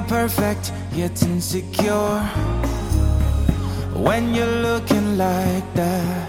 perfect yet insecure. When you're looking like that,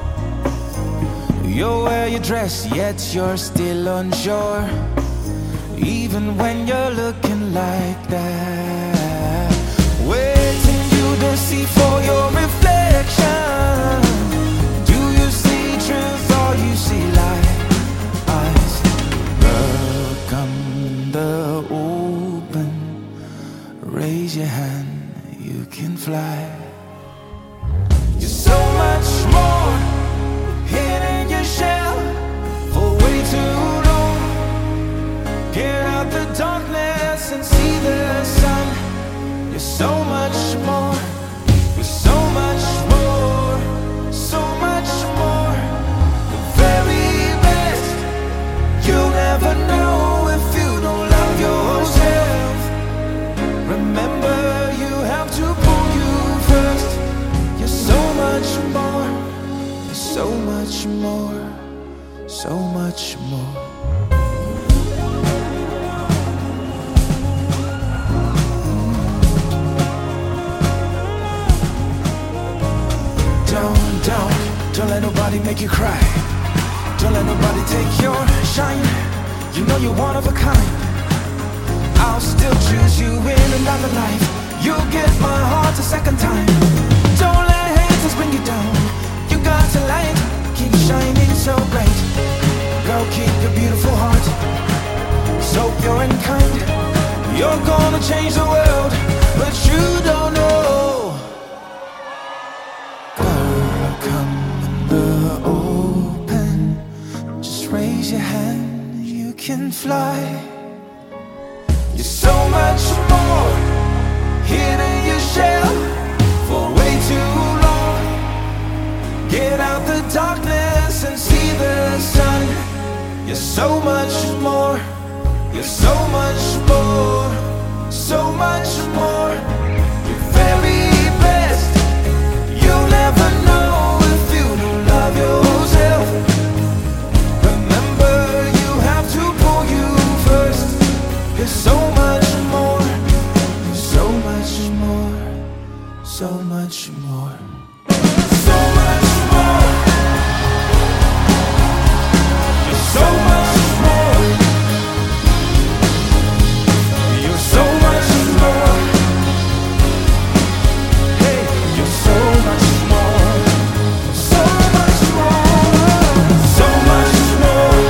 you're where you dress yet you're still unsure. Even when you're looking like that, waiting you to see for your reflection. Do you see truth or you see lies? Look on the open, raise your hand, you can fly. You're so much more hidden in your shell for way too long. Get out the darkness and see the sun. You're so much more. You're so much more. So much more. The very best. You'll never know if you don't love yourself. Remember, you have to put you first. You're so much more. You're so much more. So much more. Don't let nobody make you cry. Don't let nobody take your shine. You know you're one of a kind. I'll still choose you in another life. You'll get my heart a second time. Don't let haters bring you down. You got to light, keep shining so bright. Girl, keep your beautiful heart so pure and kind. You're gonna change the world, but you don't know. Raise your hand, you can fly. You're so much more hidden in your shell for way too long. Get out the darkness and see the sun. You're so much more. You're so much more. So much more. Your very best. You'll never know if you don't love yourself. You're so much more, so much more, so much more, so much more. You're so much more. You're so much more. Hey, you're so much more, so much more, so much more.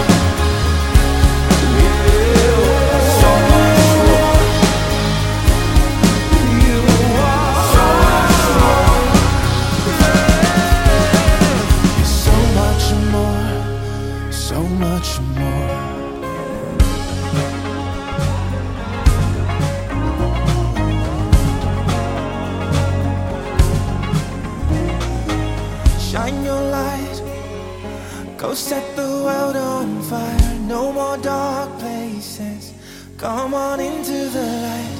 Shine your light, go set the world on fire. No more dark places, come on into the light.